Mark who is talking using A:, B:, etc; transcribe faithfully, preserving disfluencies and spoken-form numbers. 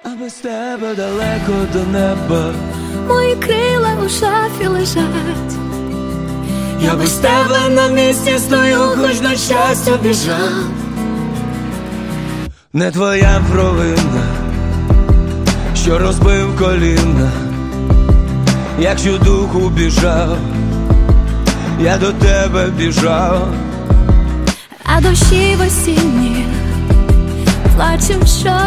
A: А без тебе далеко до неба.
B: Мої крила у шафі лежать.
A: Я без тебе на місці стою, хоч на щастя біжав. Не твоя провина, що розбив коліна. Якщо духу біжав, я до тебе біжав.
B: А дощі в осінні плачем, що